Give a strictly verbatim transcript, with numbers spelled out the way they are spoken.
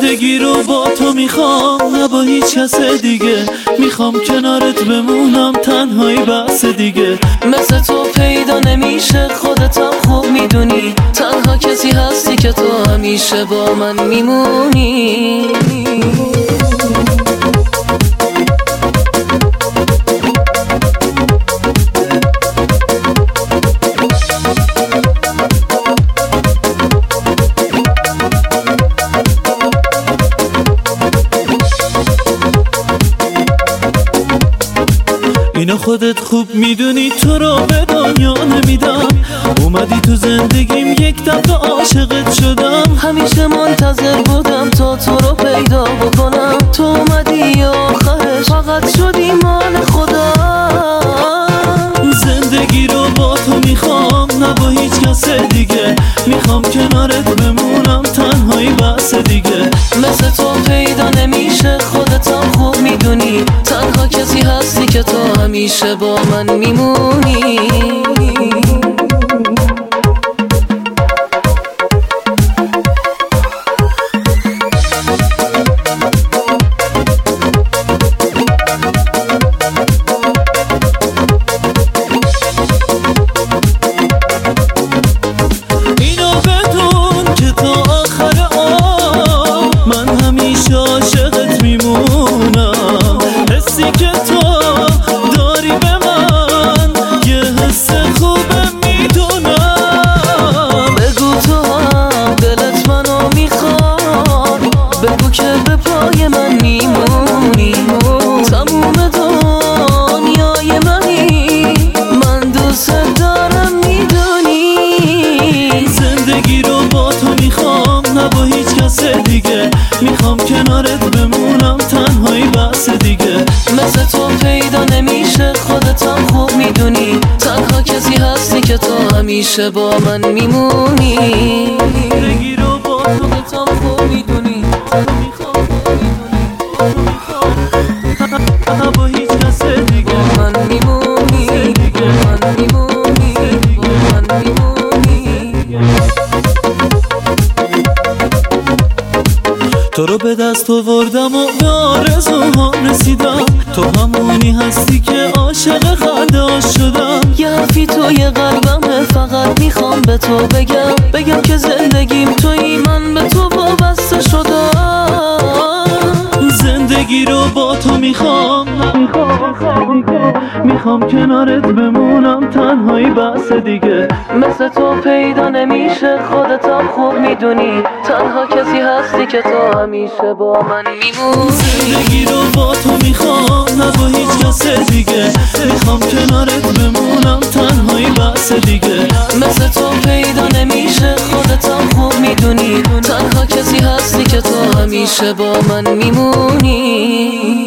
زندگی رو با تو میخوام، نه با هیچ کس دیگه. میخوام کنارت بمونم، تنهایی بس دیگه. مثل تو پیدا نمیشه، خودتم خوب میدونی. تنها کسی هستی که تو همیشه با من میمونی. اینو خودت خوب میدونی، تو رو به دنیا نمیدم. اومدی تو زندگیم، یک دفعه عاشقت شدم. همیشه منتظر بودم تا تو رو پیدا بکنم. تو اومدی آخرش فقط شدی مال خدا. زندگی رو با تو میخوام، نه با هیچ کس دیگه. میخوام کنارت بمونم، تنهایی بس دیگه. مثل تو پیدا نمیشه، خودتم خوب میدونی. تنها کسی هستی که تو همیشه با من میمونی. عاشقت میمونم. حسی که تو داری به من یه حس خوبه میدونم. بگو تو هم دلت منو میخواد، بگو که به پای من میمونی. تموم دنیای منی، من دوست دارم میدونی. زندگی رو با تو میخوام، نه با هیچ کس دیگه. میخوام کنارت بمونم، تنهایی بس دیگه. مثل تو پیدا نمیشه، خودتم خوب میدونی. تنها کسی هستی که تو همیشه با من میمونی. زندگی رو با تو خودتم خوب میدونی. میخوام میخوام با هیچ کس دیگه. من میمونی، من میمونی، من میمونی. تو رو به دست آوردم و به آرزوهام رسیدم. تو همونی هستی که عاشق خنده‌هاش شدم. یه حرفی توی قلبمه، فقط میخوام به تو بگم. بگم که زندگیم توی، من به تو وابسته شدم. زندگی رو با تو میخوام، میخوام کنارت بمونم، تنهایی بس دیگه. مثل تو پیدا نمیشه، خودتم خوب میدونی. تنها کسی هستی که تو همیشه با من میمونی. زندگی رو با تو میخوام، نه با هیچ کس دیگه. میخوام کنارت بمونم، تنهایی بس دیگه. مثل تو پیدا نمیشه، خودتم خوب میدونی. تنها کسی هستی که تو همیشه با من میمونی.